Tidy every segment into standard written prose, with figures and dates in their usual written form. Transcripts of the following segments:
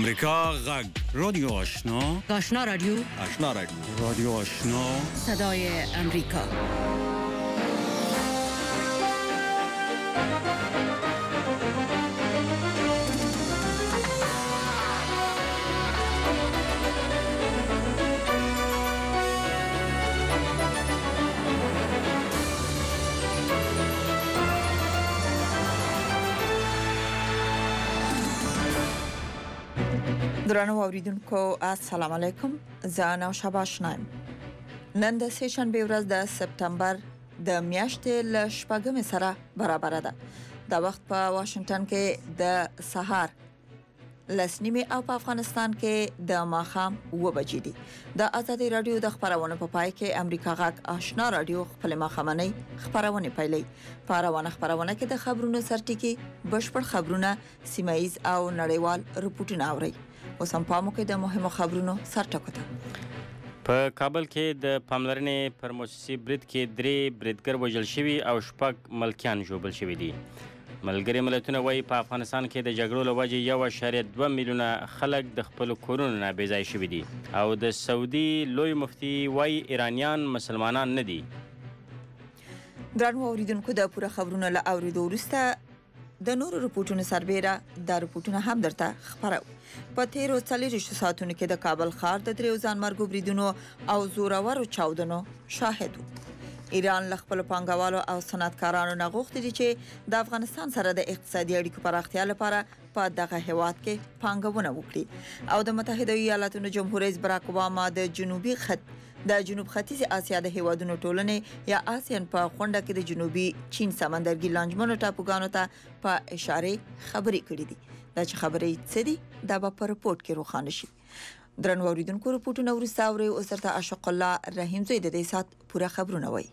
امریکا غږ رادیو آشنا آشنا رادیو رادیو آشنا صدای امریکا. درنو اوریدونکو السلام علیکم. زه نوشابه آشنایم. نن د سه شنبه ورځ د سپتمبر د میاشتې ل شپږمې سره برابر ده. د وخت په واشنگټن کې د سهار لسنیمه او په افغانستان کې د ماښام 2 بجې دي. د ازادي رادیو د خبرونو په پای کې امریکا غږ آشنا رادیو خپل ماښامنۍ خبرونه پیلي. په روانه خبرونه کې د خبرونو سرټکی بشپړ خبرونه سیمایز او نړیوال رپورټونه اوري. اوس هم پامو کې د مهمو خبرونو سرټکو ته. په کابل کې د پاملرنې پر موسسې برید کې 3 بریدګر وژل شوي او 6 ملکیان ژوبل شوي دي. ملګري ملتونه وایي په افغانستان کې د جګړو له وجې 1.2 میلیونه خلک د خپلو کورونو نه بې ځای شوي دي او د سعودي لوی مفتي وایي ایرانیان مسلمانان نه دي. درنو اوریدونکو د پوره خبرونو له اوریدو وروسته د نورو رپورټونو سربېره د رپورټونو هم درته خبرو. په تیرو 40 ساعتونو کې د کابل ښار د 3 ځانمرګو بریدونو او زورورو چاودنو شاهد وو. ایران له خپل پانګوالو او صنعتکارانو نه غوښتي دي چې د افغانستان سره د اقتصادي اړیکو پراختیا لپاره په دغه هیواد کې پانګونه وکړي او د متحده ایالاتو جمهور رئیس براک اوباما د جنوب ختیځ اسیا د هیوادونو ټولنې یا آسیان په غونډه کې د جنوبي چین سمندرګي لانجمنو ټاپوګانو ته په اشاره خبرې کړې دي. دا چې خبرې څه دي دا به په رپورت کې روښانه شي. درنو اوریدونکو رپورټونه ورسته اوري او سرته اشق الله رحیم زوی د دې سات پوره خبرونه وایي.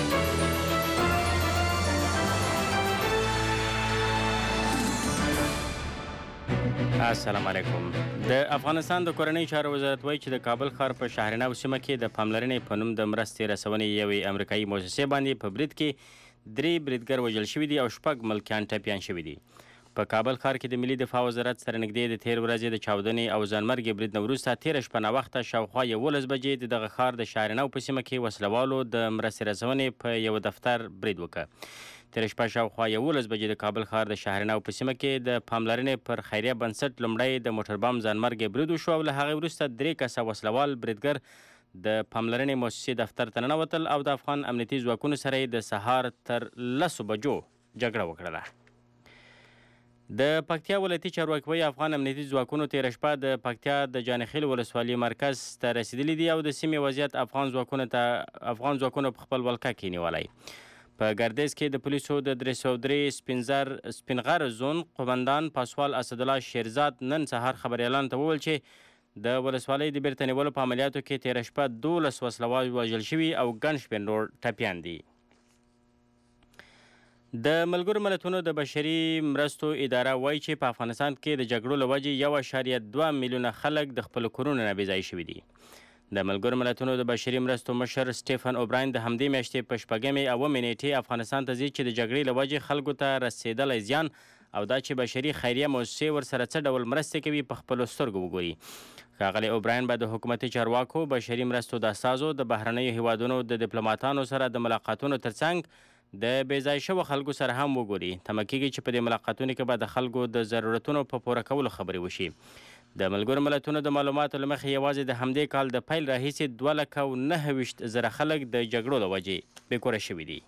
السلام علیکم. د افغانستان د کورنۍ چارو وزارت وایي چې د کابل ښار په شهرنو سیمه کې د پاملرنې په نوم د مرستې رسونې یوې امریکایي مؤسسې باندې په برید کې 3 بریدګر وژل شوي دي او 6 ملکیان ټپیان شوي دي. په کابل ښار کې د ملي دفاع وزارت سره نږدې د تیر ورځې د چاودنې او ځانمرګي برید نه وروسته تېره شپه ناوخته شاوخوا 11 بجې د دغه ښار د شهرنو په سیمه کې وسلوالو د مرستې رسونې په یو دفتر برید وکړ. تېره شپه شاوخوا 11 بجې د کابل ښار د شهرنو په سیمه کې د پاملرنې پر خیریه بنسټ لومړی د موټر بام ځانمرګي برید وشو او له هغې وروسته 3 کسه وسلوال بریدګر د پاملرنې مؤسسې دفتر ته ننوتل او د افغان امنیتي ځواکونو سره یې د سهار تر 10 بجو جګړه وکړله. د پکتیا ولایتي چارواکي وایي افغان امنیتي ځواکونو تېره شپه د پکتیا د جانخیل ولسوالۍ مرکز ته رسیدلي دي او د سیمې وضعیت افغان ځواکونو په خپل ولکه کې نیولی. په ګردیز کې د پولیسو د 303 سپینغر زون قومندان پاسوال اسدالله شیرزاد نن سهار خبریالانو ته وویل چې د ولسوالۍ د بیرته نیولو په عملیاتو کې تېره شپه 12 وسلوال وژل شوي او ګڼ شمېر نور ټپیان دي. د ملګرو ملتونو د بشري مرستو اداره وایي چې په افغانستان کې د جګړو له وجې 1.2 میلیونه خلک د خپلو کورونو نه بې ځای شوي دي. د ملګرو ملتونو د بشري مرستو مشر سټیفن اوبراین د همدې میاشتې په 6 او 9 نیټې افغانستان ته ځي چې د جګړې له وجې خلکو ته رسېدلی زیان او دا چې بشري خیریه مؤسسې ورسره څه ډول مرستې کوي په خپلو سترګو وګوري. ښاغلی اوبراین به د حکومتي چارواکو بشري مرستو د استازو د بهرنیو هیوادونو د ډیپلوماتانو سره د ملاقاتونو ترڅنګ د بې ځای شوو خلکو سره هم وګوري. تمه کېږي چې په دې ملاقاتونو کې به د خلکو د ضرورتونو په پوره کولو خبرې وشي. د ملګرو ملتونو د معلوماتو له مخې یوازې د همدې کال د پیل راهیسې 2,29,000 خلک د جګړو له وجې بېکوره شوي دي.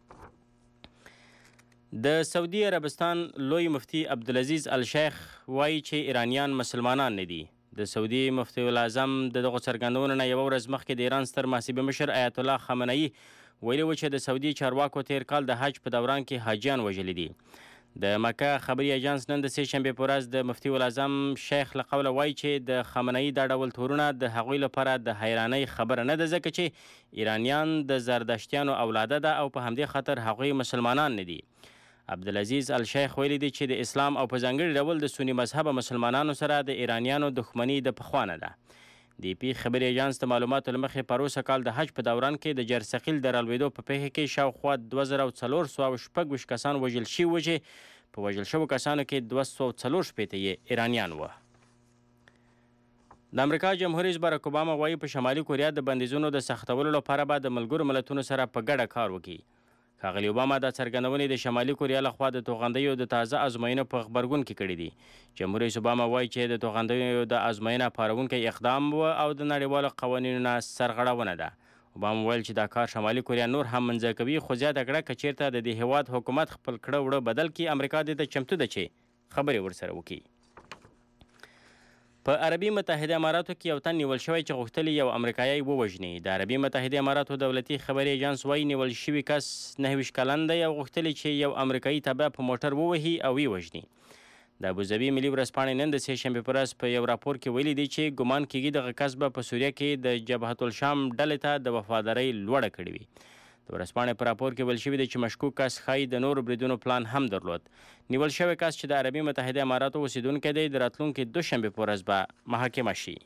د سعودي عربستان لوی مفتي عبدالعزیز الشیخ وایي چې ایرانیان مسلمانان نه دي. د سعودي مفتي الاعظم د دغو څرګندونو نه یوه ورځ مخکې د ایران ستر محاسبې مشر آیت الله خامنه‌ای ویلي و چې د سعودي چارواکو تیر کال د حج په دوران کې حاجیان وژلي دي. د مکه خبري اژانس نن د سه شنبې په ورځ د مفتي الاعظم شیخ له قوله وایي چې د خامنه‌ای دا ډول تورونه د هغوی لپاره د حیرانۍ خبره نه ده ځکه چې ایرانیان د زردشتیانو اولاده ده او په همدې خاطر هغوی مسلمانان نه دي. عبدالعزیز الشیخ ویلي دی چې د اسلام او په ځانګړي ډول د سني مذهبه مسلمانانو سره د ایرانیانو دښمني د پخوانه ده. د پی خبري اژانس د معلوماتو له مخې پروسه کال د حج په دوران کې د جرثقیل د رالوېدو په پیښه کې شاوخوا 2416 کسان وژل شوي و چې په وژل شوو کسانو کې 240 یې ایرانیان وه. د امریکا جمهور رئیس بارک اوباما وایي په شمالي کوریا د بندیزونو د سختولو لپاره به د ملګرو ملتونو سره په ګډه کار وکړي. ښاغلي اوباما دا څرګندونې د شمالي کوریا لخوا د توغندیو د تازه ازموینو په غبرګون کې کړي دي. جمهور رئیس اوباما وایي چې د توغندیو د ازموینه پارونکی اقدام و او د نړیوالو قوانینو نه سرغړونه ده. اوباما ویل چې دا کار شمالي کوریا نور هم منځه کوي، خو زیاته کړه که چیرته د دې هیواد حکومت خپل کړه وړه بدل کړي امریکا دې ته چمتو ده چې خبرې ورسره وکړي. په عربي متحده اماراتو کې یو تن نیول شوی چې غوښتل یو امریکایي ووژني. د عربي متحده اماراتو دولتي خبري ایجنس وایي نیول شوی کس 29 کلن دی او غوښتل چې یو امریکایي تبع په موټر ووهي او ویې د ابوظبي ملي ورځپاڼې نن د سې شنبې په ورځ په یو راپور کې ویلي دي چې ګمان کېږي دغه کس به په سوریه کې د جبهة الشام ډلې ته د وفادارۍ لوړه کړې وي. د ورځپاڼې په راپور کې ویل شوي دی چې مشکوک کس ښایي د نورو بریدونو پلان هم درلود. نیول شوی کس چې د عربي متحده اماراتو اوسیدونکی دی د راتلونکي دوشنبې په ورځ به محاکمه شي.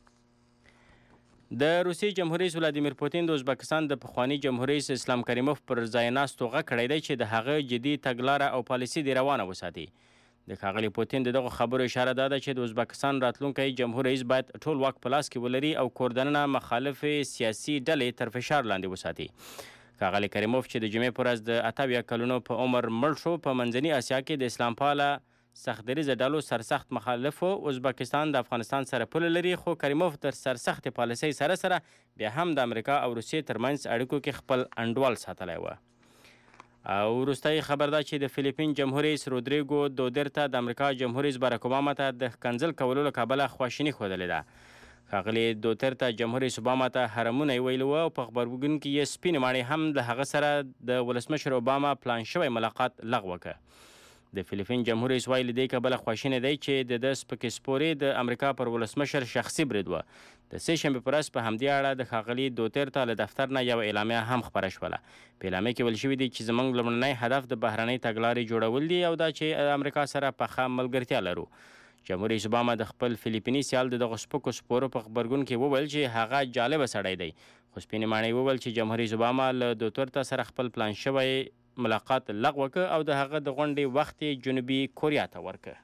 د روسیې جمهور رئیس ولادیمیر پوتین د ازبکستان د پخواني جمهور رئیس اسلام کریموف پر ځای ناستو غږ کړی دی چې د هغه جدي تګلاره او پالیسي دې روانه وساتي. د ښاغلي پوتین د دغو خبرو اشاره دا ده چې د ازبکستان راتلونکی جمهور رئیس باید ټول واک په لاس کې ولري او کوردننه مخالفې سیاسي ډلې تر فشار لاندې وساتي. ښاغلي کریموف چې د جمعې په ورځ د 78 کلونو په عمر مړ شو، په منځني اسیا کې د اسلام پاله سختدریزه ډلو سرسخت مخالف و. ازبکستان د افغانستان سره پوله لري، خو کریموف تر سرسختې پالیسۍ سره بیا هم د امریکا او روسیې ترمنځ اړیکو کې خپل انډول ساتلی و. او وروستی خبر دا چې د فلیپین جمهور رئیس رودریګو دوترته د امریکا جمهور رئیس بارک اوباما ته د ښکنځل کولو له کبله خواشیني ښودلې ده. ښاغلي دوترته جمهور رئیس اوباما ته حرمونه یې ویلي وو او په غبرګون کې یې سپینې ماڼۍ هم د هغه سره د ولسمشر اوباما پلان شوی ملاقات لغوه کړ. د فلیپین جمهور رئیس وایي له دې کبله خواشینی دی چې د ده سپکې سپورې د امریکا پر ولسمشر شخصي برید وه. د سې شنبې په ورځ په همدې اړه د ښاغلي دوترته له دفتر نه یوه اعلامیه هم خپره شوله. په اعلامیه کې ویل شوي دي چې زموږ لومړنی هدف د بهرنۍ تګلارې جوړول دي او دا چې امریکا سره پخه ملګرتیا لرو. جمهور رئیس اوباما د خپل فلیپیني سیال د دغو سپکو سپورو په غبرګون کې وویل چې هغه جالبه سړی دی، خو سپینې ماڼۍ وویل چې جمهور رئیس اوباما له دوترته سره خپل پلان شوی ملاقات لغوه کړ او د هغه د غونډې وخت یې جنوبي کوریا ته ورکړ.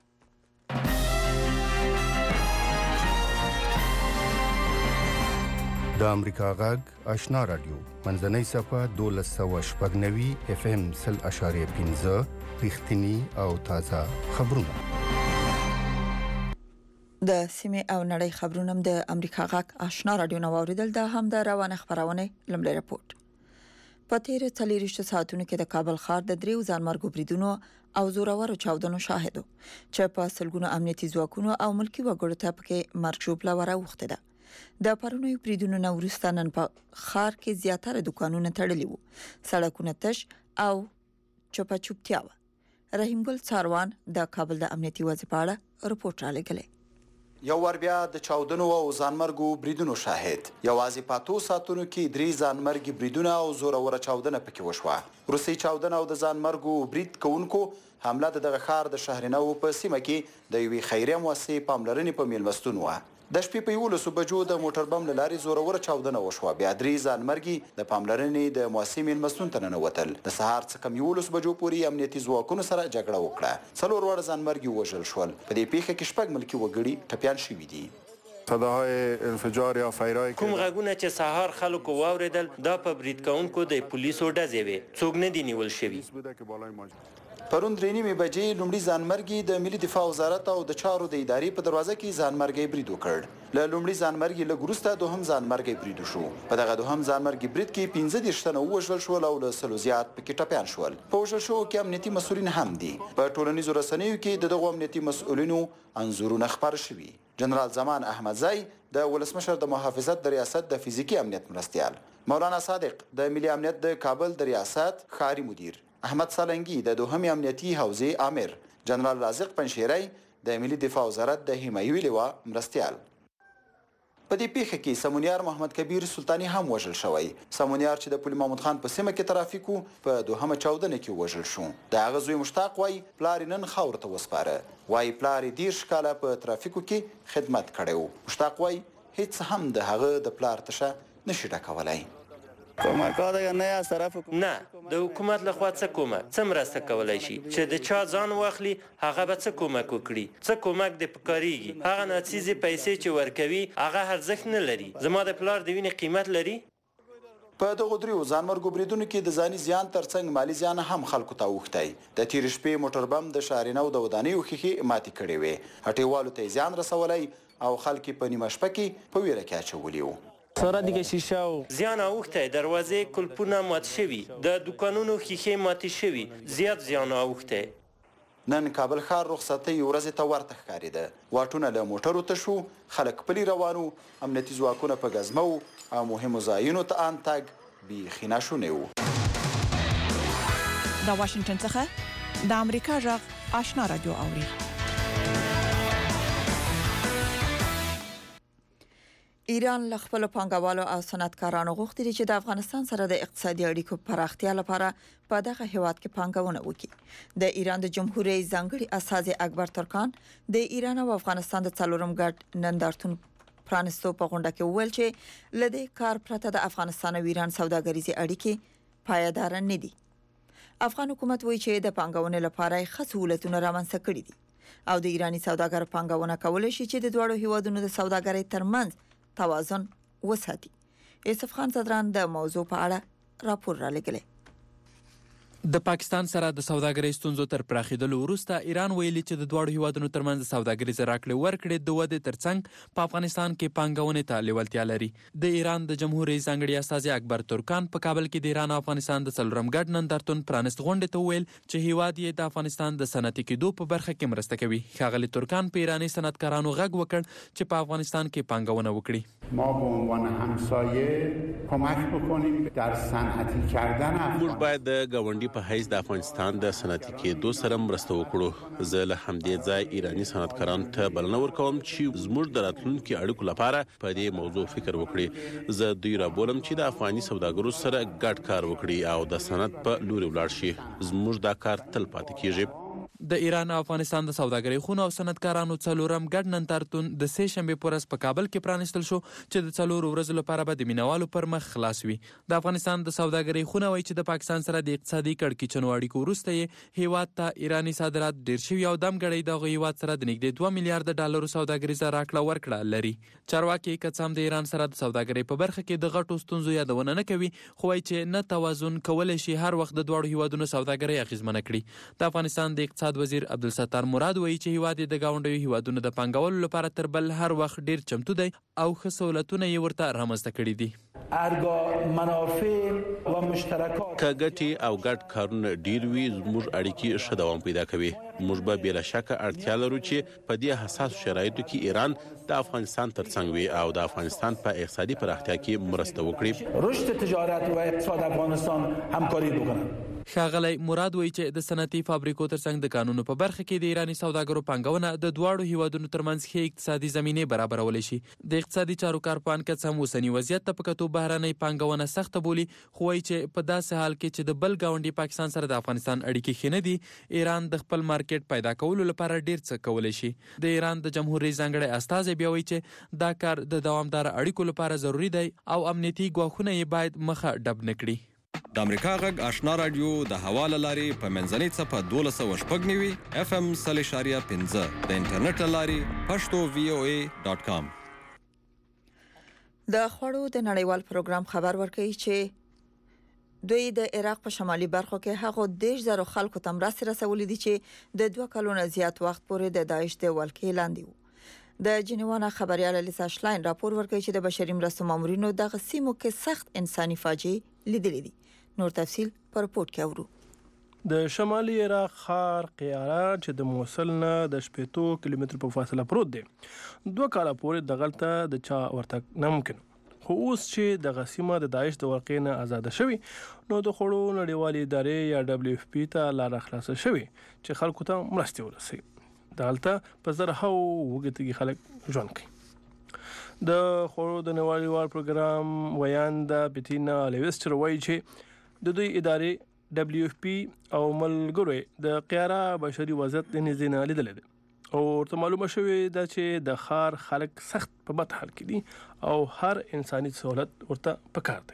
د امریکا غږ آشنا رادیو منځنۍ صفحه 1290 FM 0.5 رښتینی او تازه خبرونه. د سیمې او نړۍ خبرونه د امریکا غږ آشنا رادیو نو اوریدل. دا هم د روانه خبرونه لمړی راپور. په تیر 24 ساعتونو کې د کابل ښار د دریو ځانمرګو بریدونو او زورورو چاودنو شاهدو چې په سلګونو امنیتي ځواکونو او ملکی وګړو ته پکې مرګ ژوبله وراوخته ده. د پرونیو بریدونو نه وروسته نن په ښار کې زیاتره دکانونه تړلي وو، سړکونه تش او چوپچوپتیا وه. رحیم ګل څاروان د کابل د امنیتي وضع په اړه رپورټ را لګلی. یو ور بیا د چاودنو او ځانمرګو بریدونو شاهد. یوازې په 2 ساعتونو کې 3 ځانمرګي بریدونه او زوروره چاودنه پکې وشوه. روسي چاودنه او د ځانمرګو برید کوونکو حمله د دغه ښار د شهرنو په سیمه کې د یوې خیریه مؤسسې پاملرنې په میلمستون وه. د شپې په 11 بجو د موټر بم له لارې زوروره چاودنه وشوه. بیا 3 ځانمرګي د پاملرنې د مؤسسې میلمستون ته ننوتل. د سهار څخه 11 بجو پورې امنیتي ځواکونو سره جګړه وکړه. 4 وړ ځانمرګي وژل شول. په دې پیښه کې 6 ملکي وګړي ټپیان شوي دي. صداهای انفجار یا فیرای کوم غږونه چې سهار خلکو واوریدل دا په برید کوونکو د پولیسو ډزې وې. څوک نه دي نیول شوي. پرون 3:30 بجې لومړي ځانمرګي د ملي دفاع وزارت او د چارو د ادارې په دروازه کې ځانمرګي برید وکړ. له لومړي ځانمرګي لږ وروسته دوهم ځانمرګي برید وشو. په دغه دوهم ځانمرګي برید کې 15 تنه ووژل شول او له 100 زیات پکې ټپیان شول. په وژل شوو کې امنیتي مسؤلین هم دي. په ټولنیزو رسنیو کې د دغو امنیتي مسؤلینو انځورونه خپاره شوي. جنرال زمان احمدزی د ولسمشر د محافظت د ریاست د فزیکی امنیت مرستیال، مولانا صادق د ملي امنیت د کابل د ریاست ښاري مدیر، احمد سالنګي د دوهمې امنیتي حوزې امیر، جنرال رازق پنشیری د ملي دفاع وزارت د حمایوي لوا مرستیال. په دې پیښه کې سمونیار محمد کبیر سلطانی هم وژل شوی. سمونیار چې د پل محمود خان په سیمه کې ترافیکو په دوهمه چاودنه کې وژل شو. د هغه زوی مشتاق وای پلار نن خاور ته وسپاره. وای پلار 10 کاله په ترافیکو کې خدمت کړی و. مشتاق وای هیڅ هم د هغه د پلار تشه نشي ډکولای. کمک‌ها دیگه نه از طرف نه د حکومت لخوا څه کومه څه مرسته کولای شي چې د چا ځان واخلي هغه به څه کومک وکړي څه کومک د پکاريږي هغه ناڅیزې پیسې چې ورکوي هغه ارزښت نه لري زما د پلار د وینې قیمت لري په دغه دریو ځانمرګو بریدونو کې د ځاني زیان ترڅنګ مالی زیان هم خلکو ته اوښتی د تېرې شپې موټر بم د شارینو د ودانیو ښیښې ماتې کړې وې هټیوالو ته یې زیان رسولی او خلک یې په نیمه شپه کې په ویره کې اچولي وو سره دیگه شیشه و زیان اوښتی دروازې کلپونه مات شوي د دوکانونو ښیښې ماتې شوي زیات زیان اوښتی نن کابل ښار رخصتۍ ورځې ته ورته ښکارېده واټونه له موټرو تشو خلک پلي روانو امنیتي ځواکونه په ګزمو او مهمو ځایونو ته ان تګ بیخي ناشونی وو د واشنگټن څخه د امریکا غږ آشنا رادیو اوري ایران له خپل پانګوالو او صنعتکارانو غوښتي چې د افغانستان سره د اقتصادي اړیکو پراختیا لپاره په دغه هیواد کې پانګونه وکړي د ایران د جمهور رئیس ځانګړي استازي اکبر ترکان د ایران او افغانستان د څلورم ګډ نندارتون پرانستو په غونډه کې وویل چې لدې کار پرته د افغانستان او ایران سوداګریزي اړیکې پایدار نه دي افغان حکومت وایي چې د پانګونې لپاره ښه سہولتونه رامنځته کړي دي او د ایرانی سوداګر پانګونه کولای شي چې د دوړو هیوادونو د سوداګرۍ ترمنځ توازن وساتي یوسف خان صدران د موضوع په اړه راپور را لګلې د پاکستان سره د سوداګرۍ ستونزو تر پراخېدلو وروسته ایران ویلي چې د دواړو هیوادونو ترمنځ سوداګریزه راکړې ورکړې د ودې ترڅنګ په افغانستان کې پانګونې ته لیوالتیا لري د ایران د جمهور رئیس ځانګړي استازي اکبر ترکان په کابل کې د ایران او افغانستان د څلورم ګډ نندارتون پرانست غونډې ته ویل چې هیواد یې د افغانستان د صنعتي کېدو په برخه کې مرسته کوي ښاغلي ترکان په ایراني صنعتکارانو غږ وکړ چې په افغانستان کې پانګونه وکړي ما به عنوان همسایه کمک بکنیم در صنعتی کردن موږ باید د ګاونډي په حیث د افغانستان د صنعتي کېدو سره مرسته وکړو زه له همدې ځای ایرانی صنعتکارانو ته بلنه ورکوم چې زموږ د راتلونکي اړیکو لپاره په دې موضوع فکر وکړي زه دوی رابولم چې د افغاني سوداګرو سره ګډ کار وکړي او د صنعت په لوري ولاړ شي زموږ دا کار تل پاتې کیږي د ایران او افغانستان د سوداګرۍ خونو او صنعتکارانو څلورم ګډ نندارتون د سه شنبه په ورځ په کابل کې پرانستل شو چې د څلورو ورځو لپاره به د مینوالو پر مخ خلاص وي د افغانستان د سوداګرۍ خونه وایي چې د پاکستان سره د اقتصادي کړکېچنو اړیکو وروسته یې هیواد ته ایرانی صادرات ډیر شوي او دم غړي دغه هیواد سره د نږدې 2 میلیارډ ډالرو سوداګریزه راکړه ورکړه لري چارواکي کڅام د ایران سره د سوداګرۍ په برخه کې د غټو ستونزو یادونه نه کوي خو وایي چې نه توازن کولای شي هر وخت د دوړو هیوادونو سوداګرۍ اغیزمنه کړي د افغانستان د اقتصاد وزیر عبدالستار مراد وایي چې هیواد د گاونډیو هیوادونو د پانګولو لپاره تر بل هر وخت ډیر چمتو دی او ښه سہولتونه یې ورته رامنځته کړي دي منافع و مشترکات که ګټې او ګډ کارونه ډیر وي زموږ اړیکې ښه دوام پیدا کوي موږ به بلا شک اړتیا لرو چې په دې حساس شرایطو کې ایران د افغانستان ترڅنګ وي او د افغانستان په اقتصادي پراختیا کې مرسته وکړي رشد تجارت و اقتصاد افغانستان همکاری وکړي ښاغلی مراد وایي چې د صنعتي فابریکو ترڅنګ د قانونو په برخه کې د ایرانی سوداګرو پانګونه د دواړو هیوادونو ترمنځ ښې اقتصادي زمینې برابرولای شي د اقتصادي چارو کارپوهان کڅم اوسني وضعیت ته په کتو بهرنۍ پانګونه سخته بولي خو وایي چې په داسې حال کې چې د بل ګاونډي پاکستان سره د افغانستان اړیکې ښې نه دي ایران د خپل مارکیټ پیدا کولو لپاره ډیر څه کولی شي د ایران د جمهور رئیس ځانګړي استازی بیا وایي چې دا کار د دوامدار اړیکو لپاره ضروری دی او امنیتي ګواښونه یې باید مخه ډب نه کړي د امریکا غږ آشنا رادیو د حواله لاري په منځنۍ صفه 12.9 اف ام 3.15 د انټرنیټ لاري pashto.voa.com د خوړو د نړیوال پروګرام خبر ورکوي چې دوی د عراق په شمالي برخو کې هغه 10,000 خلکو ته مرستې رسولې دي چې د 2 کلونو زیات وخت پورې د داعش د ولکې لاندې وو د جنیوانا خبريال لیسا شلاین راپور ورکوي چې د بشري مرستو مامورینو دغه سیمو کې سخت انساني فاجعه لیدلې دي نور تفصیل پر رپورت کې اورو د شمالي عراق ښار قیاره چې د موصل نه د 80 کیلومتر په فاصله پروت دی 2 کاله پورې دغلته د چا ورتګ ناممکن خو اوس چې د غسیمه د داعش د ورقې نه آزاد شوی نو د خړو نړیوالې ادارې یا WFP ته لار خلاص شوی چې خلکو ته مرستې ورسوي دغلته په زرهاو وګړي خلک ژوند کوي د خړو د نړیوال پروګرام ویاندا بتینا لیوستر وایي چې د دوی ادارې WFP او ملګرو د قیاره بشري وضعیت د نزدې نه لیدل دي او ورته معلومه شوې ده چې د ښار خلک سخت په بد حال کې دي او هر انساني سہولت ورته پکار دی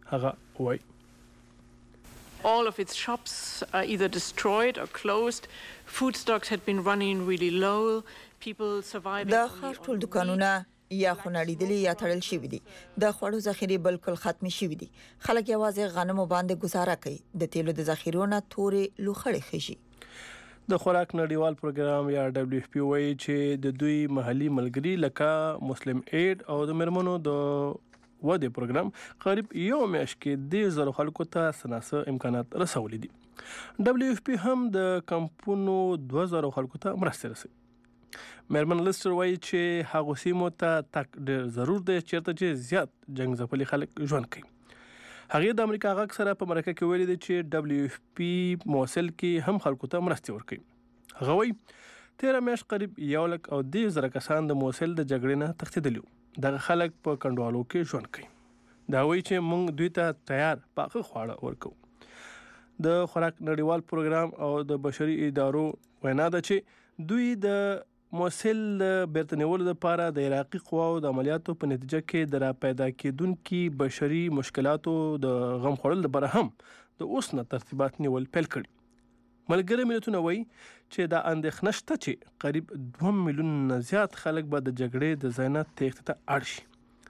هغه وایي All of its shops are either destroyed or closed. Food stocks had been running really low. People surviving. د ښار ټول دکانونه یا خو نړیدلي یا تړل شوي دي. د خوړو ذخیرې بالکل ختمې شوي دي. خلک یوازې غنمو باندې گزاره کوي. د تیلو د ذخیرو نه تورې لوخړې خېږي. د خوراک نړیوال پروګرام یا WFP وایي چې د دوی محلي ملګري لکه مسلم اید او د مرمنو د ودې پروګرام قریب یو میاشت کې 10,000 خلکو ته سناسه امکانات رسولي دي. WFP هم د کمپونو 2,000 خلکو ته مرسته رسوي. مرمن لستر وایي چې هغه سیمو ته تک ډېر ضرور دی چیرته چې زیات جنگ ځپلي خلک ژوند کوي. هغه د امریکا غږ سره په مرکه کې ویلي دي چې WFP موصل کې هم خلکو ته مرسته ورکوي. هغه وایي 13 میاشت قریب 1,10,000 کسان د موصل د جګړې نه تښتېدلي. دغه خلک په کنډوالو کې ژوند کوي. دا وایي چې موږ دوی ته تیار پاخه خواړه ورکو. د خوراک نړیوال پروګرام او د بشري ادارو وینا ده چې دوی د موصل بیرته نیولو لپاره د عراقي قواو د عملیاتو په نتیجه کې د را پیدا کېدونکو بشري مشکلاتو د غم خوړل لپاره هم د اوس نه ترتیبات نیول پیل کړي. ملګري ملتونه وایي چې دا اندېښنه شته چې قریب 2 میلیون نه زیات خلک به د جګړې د ځای نه تېښتې ته اړ شي.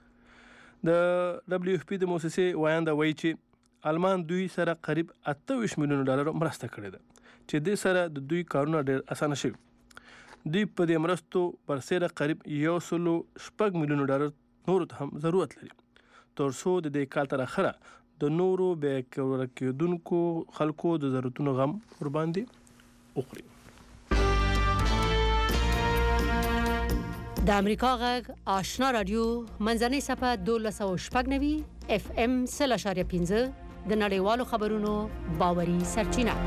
د WFP د موسسې ویانده وایي چې آلمان دوی سره قریب 28 میلیون ډالر مرسته کړې ده چې دې سره د دوی کارونه ډېر اسانه شوي. دوی په دې مرستو برسېره قریب 1.6 میلیون ډالر نورو ته هم ضرورت لري تر څو د دې کال تر اخره د نورو بې کېدونکو خلکو د ضرورتونو غم ورباندې وخوري. د امریکا غږ آشنا رادیو منځنۍ صفحه 1290 FM 0.5 د نړیوالو خبرونو باوري سرچینه.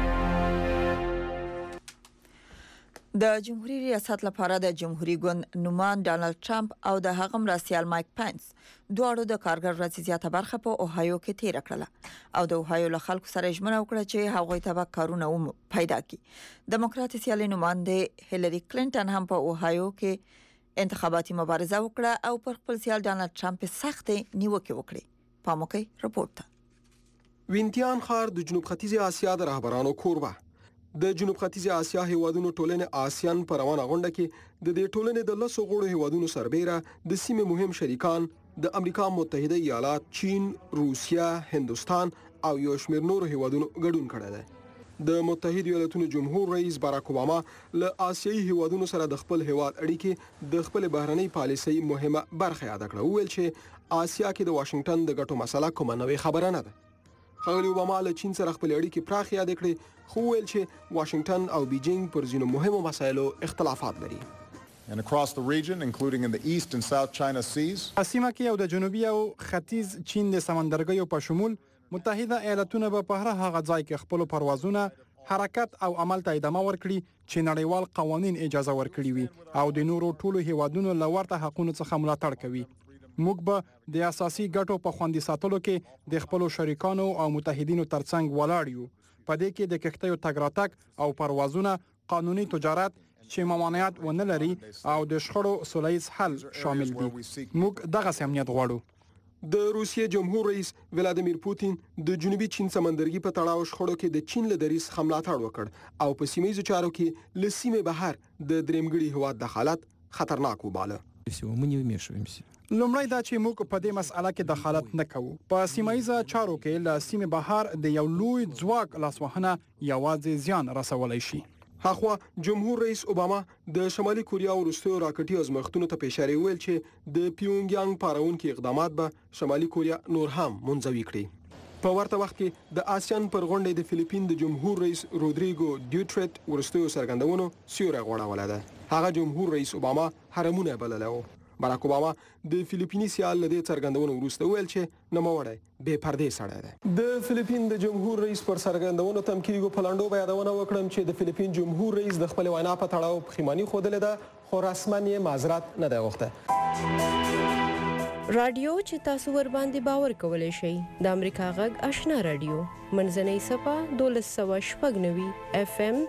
د جمهوریت ریاست لپاره د جمهوریت ګوند نومان ډانلډ ټرمپ او د هغه مرستیال مایک پینس دواړو د کارګر ورځې زیاته برخه په اوهایو کې تیر کړله او د اوهایو له خلکو سره ژمنه وکړه چې هغوی ته به کارونه پیدا کړي. دیموکرات سیالي نماینده هیلری کلینټن هم په اوهایو کې انتخاباتي مبارزه وکړه او پر خپل سیال ډانلډ ټرمپ سخت نیوکه وکړه. پاموکي رپورټ. وینتیان ښار د جنوب ختیځ اسیا د رهبرانو کوربه. د جنوب ختیځ اسیا هیوادونو ټولنې آسیان په روانه غونډه کې د دې ټولنې د 10 غړو هیوادونو سربېره د سیمې مهم شریکان د امریکا متحده ایالات، چین، روسیا، هندوستان او یو شمېر نورو هیوادونو ګډون کړی دی. د متحده ایالاتونو جمهور رئیس باراک اوباما له آسیایي هیوادونو سره د خپل هیواد اړیکې د خپل بهرنۍ پالیسۍ مهمه برخه یاد کړه. وویل چې آسیا کې د واشنگټن د ګټو مسله کومه نوې خبره نه ده. ښاغلي اوباما له چین سره خپل اړیکې پراخ یاد کړې خو ویل چې واشنگټن او بیجینګ پر ځینو مهمو مسایلو اختلافات لري. And across the region, including in the East and South China Seas. سیمه کې او د جنوبي او ختیځ چین د سمندرګیو په شمول متحده ایالاتونه به په هر هغه ځای کې خپل پروازونه حرکت او عمل ته ادامه ورکړي چې نړیوال قوانین اجازه ورکړي وي او د نورو ټولو هیوادونو له ورته حقوقو څخه ملاتړ کوي. موږ به د اساسي ګټو په خوندي ساتلو کې د خپل شریکانو او متحدینو ترڅنګ ولاړ یو. په دې کې د کښتیو تګ راتګ او پروازونه، قانوني تجارت چې ممانعت ونه لري او د شخړو سولهییز حل شامل دي. موږ دغه امنیت غواړو. د روسیې جمهور رئیس ولادیمیر پوتین د جنوبي چین سمندرګي په تړاو شخړو کې د چین له دریځ ملاتړ وکړ او په سیمایي چارو کې له سیمې بهر د درېمګړي هیواد دخالت خطرناک وباله. لومړی دا چې موږ په دې مسأله کې دخالت نه کوو. په سیمایي چارو کې له سیمې بهر د یو لوی ځواک لاسوهنه یوازې زیان رسولای شي. هغه جمهور رئیس اوباما د شمالي کوریا وروستیو راکټي ازمایښتونو ته په اشاره ویل چې د پیونګیانګ پاروونکو اقدامات به شمالي کوریا نور هم منزوي کړي. په ورته وخت کې د آسیان پر غونډې د فلیپین د جمهور رئیس رودریګو ډیوټریټ وروستیو څرګندونو سیوری غوړوله ده. هغه جمهور رئیس اوباما حرمونه بلله و. باراک اوباما د فلیپیني سیال له دې څرګندونو وروسته ویل چې نوموړی بې پردې سړی دی. د فلیپین د جمهور رئیس پر څرګندونو تم کېږو په لنډو به یادونه وکړم چې د فلیپین جمهور رئیس د خپل وینا په تړاو پښیماني ښودلې ده خو رسما یې معذرت نه دی غوښته. رادیو چې تاسو ور باندې باور کولای شئ د امریکا غږ آشنا رادیو منځنۍ صفحه 1290 FM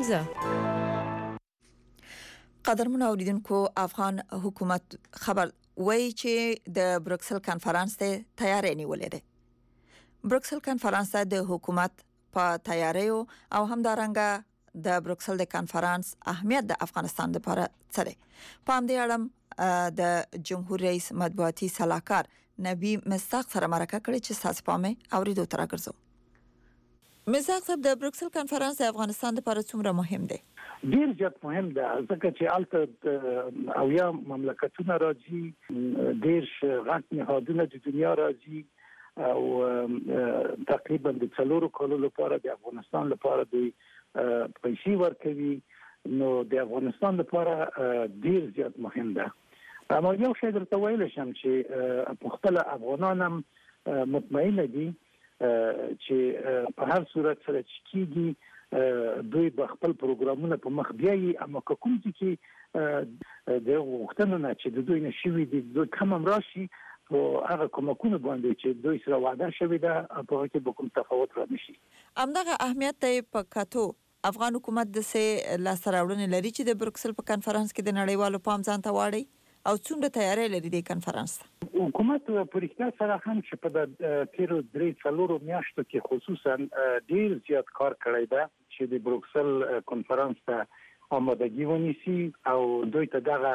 0.5. قدرمن اوریدونکو افغان حکومت خبر وایي چې د بروکسل کانفرنس ته تیاری نیولې ده. بروکسل کانفرنس د حکومت په تیاریو او همدارنګه د بروکسل د کانفرنس اهمیت د افغانستان لپاره څه دی. په همدې اړه د جمهور رئیس مطبوعاتي صلاحکار نبی مصداق سره مرکه کړې چې تاسو پامه اوریدو تر راګرځو. مصداق صاحب، د بروکسل کانفرنس د افغانستان لپاره څومره مهم دی؟ ډیر زیات مهم ده، ځکه چې البته او یا مملکتونه راځي، ډیر غټ نهادونه د دنیا راځي او تقریبا د 4 کالو لپاره د افغانستان لپاره د پیسې ورکوي. نو د افغانستان لپاره ډیر زیات مهم ده. اما یو شی درته ویل شم چې په خپل افغانان هم مطمئنه دي چې په هر صورت سره چې کیږي دوی به خپل پروګرامونه په مخ بیایي. اما کوم چې د وختونو نه چې دوی نشوي دي دوی کوم راشي او هغه کومکونه باندې چې دوی سره وعده شوی ده په هغه کې به کوم تفاوت را نشي. همدغه اهمیت ته په کتو افغان حکومت د سه لاسراوړنې لري چې د بروکسل په کانفرنس کې د نړیوالو پام ځان ته واړي او څومره تیاری لري د کانفرنس ته. حکومت په رښتیا سره هم چې په تیرو 3-4 میاشتو کې خصوصا ډیر زیات کار کړی ده چې د بروکسل کانفرنس ته آمادګي ونیسي او دوی ته دغه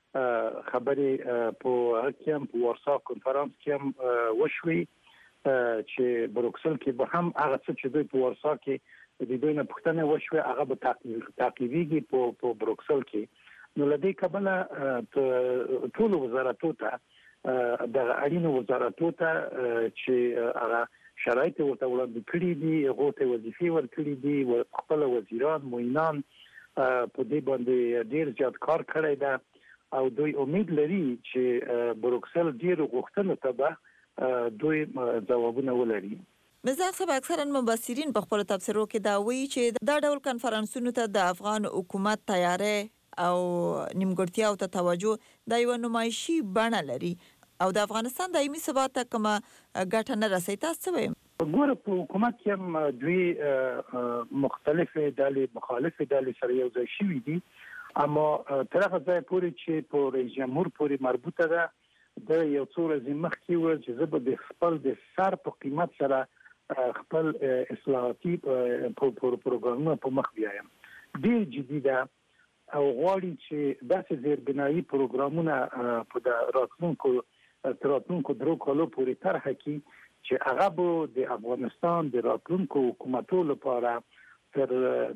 خبرې په حکم په وارسا کانفرنس کې هم وشوي چې بروکسل کې به هم هغه څه چې دوی په وارسا کې د دوی نه پوښتنه وشوي هغه به تعقیبېږي په بروکسل کې. نو لدې کبله ټول وزارتو ته د اړینو وزارتو ته چې هغه شرایط ورته وړاندې کړي دي، هغه ته وظیفې ورکړي دي، خپل وزیران معینان په دې باندې ډیر زیات کار کړی ده او دوی امید لري چې بروکسل ډیر غوښتنو ته به دوی ځوابونه ولري. مصداق صاحب، اکثرا مبصرین په خپل تفسیرو کې دا وایي چې دا ډول کانفرنسونو ته د افغان حکومت تیاری او نیمګړتیا او توجه د یو نمایشي بڼه لري او د افغانستان دایمي ثبات ته کومه ګټه نه رسي. تاسو وایم ګوره په حکومت کې هم دوی مختلفه ډلې مخالفه ډلې سره یو ځای شوي دي، اما تر هغه ځای پورې چې په رئیس جمهور پورې مربوطه ده د یو څو ورځې مخکې و چې زه به د خپل د سر په قیمت سره خپل اصلاحاتي پروګرامونه په مخ بیایم. ډیر جدي ده او غواړي چې داسې زیربنایي پروګرامونه په راتلونکو 2 کالو پورې طرح کړي چې هغه به د افغانستان د راتلونکو حکومتو لپاره تر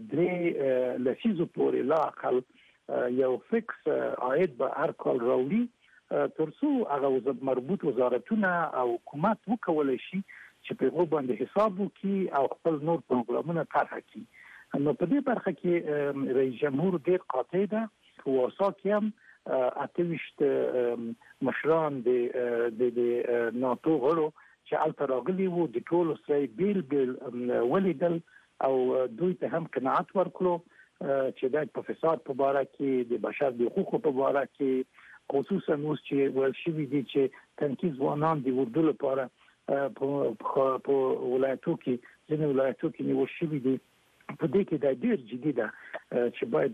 3 لسیزو پورې لا اقل یو فکس عاید به هر کال راوړي ترڅو هغه مربوط وزارتونه او حکومت وکولای شي چې په هغه باندې حساب وکړي او خپل نور پروګرامونه طرح کړي. نو په دې برخه کې رئیس جمهور ډیر قاطع ده. په واسا کې هم 28 مشران د ناتو غړو چې الته راغلي وو د ټولو سره بیل ولیدل او دوی ته هم قناعت ورکړو چې د فساد په اړه کې د بشر د حقوقو په اړه کې خصوصا اوس چې ورشي دي چې تنکیز ځوانان د وردو لپاره په ولایتو کې ځینې ولایتو کې نیول شوي دي. په دې کې د ډیر جدي ده چې باید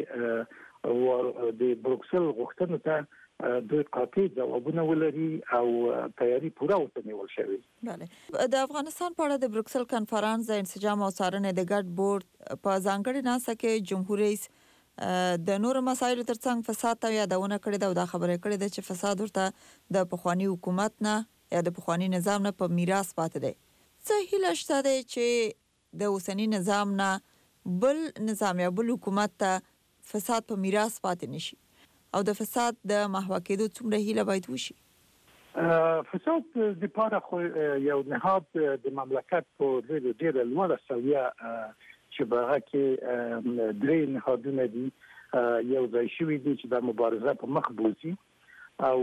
دغه د بروکسل غوښتنو ته دوی قاطع ځوابونه ولري او تیاری پوره وتنول شوی. بله، د افغانستان په اړه د بروکسل کانفرنس د انسجام او څارنې د ګډ بورډ په ځانګړي ناسه کې جمهور رئیس د نور مسایلو ترڅنګ فساد ته یادونه کړې ده او دا خبره کړې ده چې فساد ورته د پخوانی حکومت نه یا د پخوانی نظام نه په میراث پاتې دی. څه هیله شته ده چې د اوسنی نظام نه بل نظام یا بل حکومت ته فساد په میراث پاتې نشي او د فساد د محو کېدو څومره هیله باید وشي؟ فساد د پاره خو یو نهاد د مملکت په ډېر لوړه سویه چې هغه کې 3 نهادونه دي یو ځای شوي دي چې د مبارزه په مخ بوزي او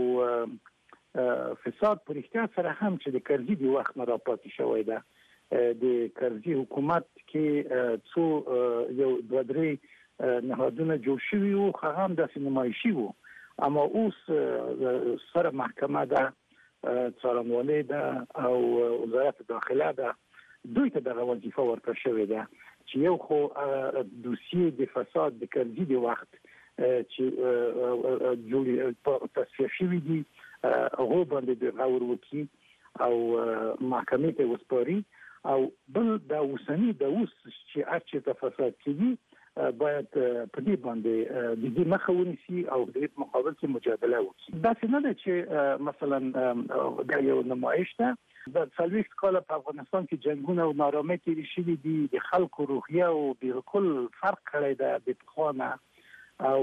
فساد پر اختیار سره هم چې د کرزي د وخت نه راپاتې شوی ده. د کرزي حکومت کې څو یو 2-3 نهادونه جوړ شوي وو، هغه هم داسې نمایشي وو، اما اوس سره محکمه ده، څارنوالۍ ده او وزارت داخله ده، دوی ته دغه وظیفه ورکړل شوې ده چې یو خو دوسیې د فساد د کرزي د وخت چې جوړ تصفیه شوی دي هغه باندې د غور وکي او محکمې ته وسپاري او بل دا اوسنی د اوس چې اچې ته فساد کیږي باید په دې باندې د دې مخه ونیسي او د دې مقابل کې مجادله وکړي دا څه نه ده چې مثلا دا یو نمایش ده د 40 کال په افغانستان کې جنگونه او نارامي تیرې شوې دي د خلکو روحیه او بالکل فرق کړی ده د پخوانه او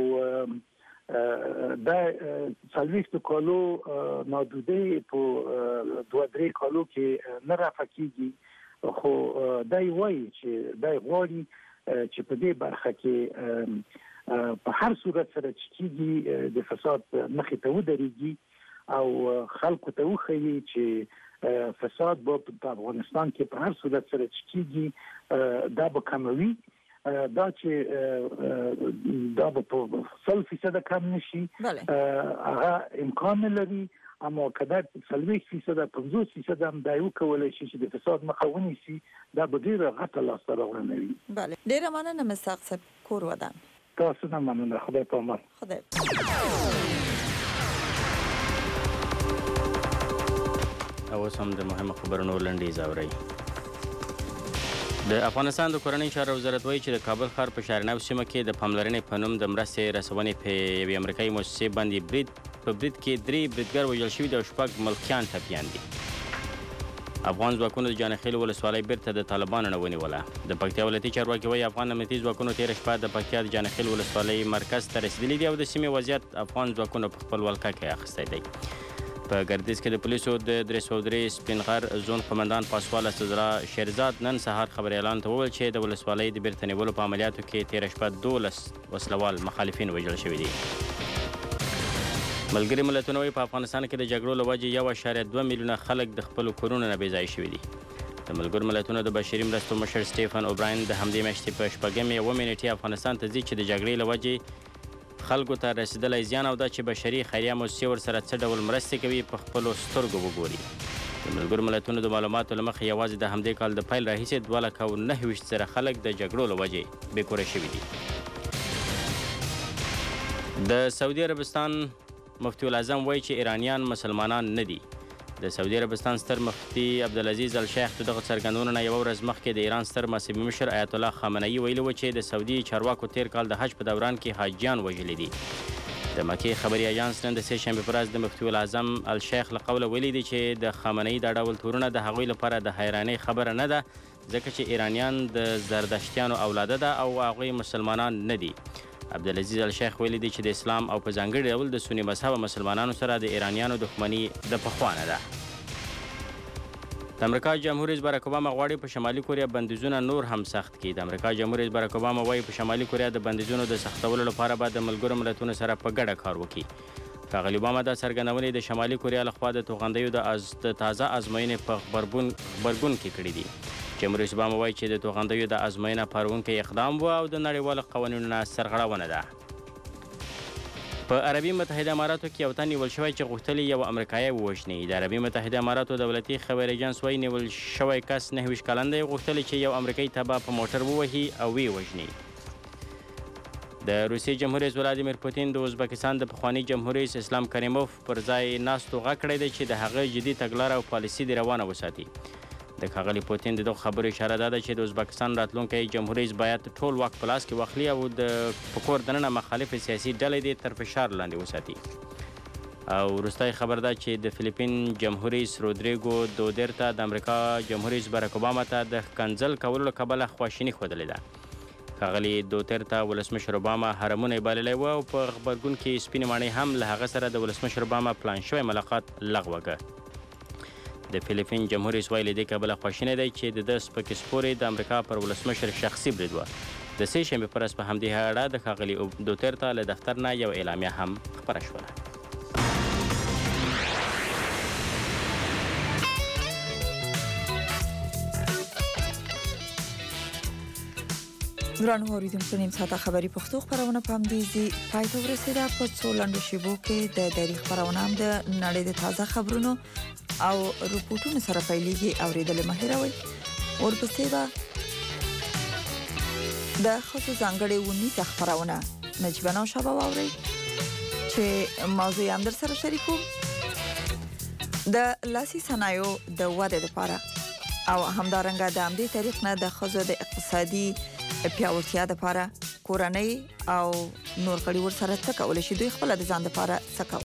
دا 40 کالو نادودې په 2-3 کالو کې نه رافقېږي خو دای وایي چې دای غواړي چې په دې برخه کې په هر صورت سره چې د فساد مخې ته ودرېږي او خلکو ته وښيي چې فساد په افغانستان کې په هر صورت سره چې دا به کموي دا چې دا په 100% کم نشي هغه امکان لري اما کله 40% 50% هم دا یو کولای شي چې د فساد مخه ونیسي دا به ډیره غټه لاسته راوړنه وي. بله ډیره مننه مستحق صاحب کور ودان. تاسو نه مننه خدای په امان. خدای اوس هم د مهمه خبرونو لنډیز اورئ. د افغانستان د کورنۍ چارو وزارت وایي چې د کابل ښار په شهرنو سیمه کې د پاملرنې په نوم د مرستې رسونې په یوې امریکایي مؤسسې باندې په برید کې 3 بریدګر وژل شوي دي او 6 ملکیان ټپیان دي. افغان ځواکونو د جانخیل ولسوالۍ بیرته د طالبانو نه ونیوله. د پکتیا ولایتي چارواکي وایي افغان امنیتي ځواکونو تېره شپه د پکتیا د جانخیل ولسوالۍ مرکز ته رسېدلي دي او د سیمې وضعیت افغان ځواکونو په خپل ولکه کې اخیستی دی. په ګردیز کې د پولیسو د 303 سپینغر زون قمندان پاسوال اسدالله شیرزاد نن سهار خبريالانو ته وویل چې د ولسوالۍ د بیرته نیولو په عملیاتو کې تېره شپه 12 وسلوال مخالفین وژل شوي دي. ملګري ملتونه وایي په افغانستان کې د جګړو له وجې 1.2 میلیونه خلک د خپلو کورونو نه بې ځایه شوي دي. د ملګرو ملتونو د بشري مرستو مشر سټیفن اوبراین د همدې میاشتې په 8 نیټې افغانستان ته ځي چې د جګړې له وجې خلکو ته رسیدلی زیان او دا چې بشري خیریه موسسې ورسره څه ډول مرستې کوي په خپلو سترګو وګوري. د ملګرو ملتونو د معلوماتو له مخې یوازې د همدې کال د پیل راهیسې 229 زره خلک د جګړو له وجې بېکوره شوي دي. د سعودي عربستان مفتي الاعظم وایي چې ایرانیان مسلمانان نه دي. د سعودي عربستان ستر مفتي عبدالعزیز الشیخ د دغه څرګندونو نه یوه ورځ مخکې د ایران ستر مذهبي مشر آیت الله خامنه‌ای ویلي و چې د سعودي چارواکو تیر کال د حج په دوران کې حاجیان وژلي دي. د مکې خبري اژانس نن د سې شنبې په ورځ د مفتي الاعظم الشیخ له قوله ویلي دي چې د خامنه‌ای دا ډول تورونه د هغوی لپاره د حیرانۍ خبره نه ده ځکه چې ایرانیان د زردشتیانو اولاده ده او هغوی مسلمانان نه دي. عبدالعزیز الشیخ ویلي دي چې د اسلام او په ځانګړي ډول د سني مذهبه مسلمانانو سره د ایرانیانو دښمني د پخوانه ده. د امریکا جمهور رئیس باراک اوباما غواړي په شمالي کوریا بندیزونه نور هم سخت کړي. د امریکا جمهور رئیس باراک اوباما وایي په شمالي کوریا د بندیزونو د سختولو لپاره به د ملګرو ملتونو سره په ګډه کار وکړي. ښاغلي اوباما دا څرګندونې د شمالي کوریا لخوا د توغندیو د تازه ازموینې په غبرګون کې کړي دي. جمهور رئیس اوباما وایي چې د توغندیو د ازموینه پاروونکی اقدام و او د نړیوالو قوانینو نه سرغړونه ده. په عربي متحده اماراتو کې یو تن نیول شوی چې غوښتل یو امریکایی ووژني. د عربي متحده اماراتو دولتي خبري ایجنس وایي نیول شوی کس 29 کلن دی غوښتل چې یو امریکایی ته په موټر ووهي او ویې وژني. د روسیې جمهور رئیس ولادیمیر پوتین د ازبکستان د پخواني جمهور رئیس اسلام کریموف پر ځای ناستو غږ کړی دی چې د هغه جدي تګلاره او پالیسي دې روانه وساتي. د ښاغلي پوتین د دغو خبرو اشاره ده چې د ازبکستان راتلونکی جمهور رئیس باید ټول واک په لاس کې واخلي او د کور دننه مخالف سیاسي ډلې دې تر فشار لاندې وساتي. او وروستی خبر ده چې د فلیپین جمهور رئیس رودریګو دوترته د امریکا جمهور رئیس باراک اوباما ته د ښکنځل کولو له کبله خواشیني ښودلې ده. ښاغلي دوترته ولسمشر اوباما حرمونه یې بللی و او په غبرګون کې سپینې ماڼۍ هم له هغه سره د ولسمشر اوباما پلان شوی ملاقات لغوه کړ. د فلیپین جمهور رئیس وایي له دې کبله خواشینی دی چې د ده سپکې سپورې د امریکا پر ولسمشر شخصي برید وه. د سې شنبې په ورځ په همدې اړه د ښاغلي دوترته له دفتر نه یو اعلامیه هم خپره شوله. ګرانو اوریدونکو نیم ساعته خبري پښتو خبرونه په همدې ځای پای ته ورسېده. په څو لنډو شیبو کې د تاریخ خبرونه هم د نړۍ د تازه خبرونو او رپورټونو سره پیلېږي. اوریدل مه هېروئ. ورپسې به د ښځو ځانګړې ونیزه خبرونه نجیبه نوشابه واورئ چې موضوع هم در سره شریکوم د لاسي صنایعو د ودې لپاره او همدارنګه د همدې طریق نه د ښځو د اقتصادي پیاوړتیا لپاره کورنۍ او نور غړي ورسره څه کولی شي دوی خپل د ځان لپاره څه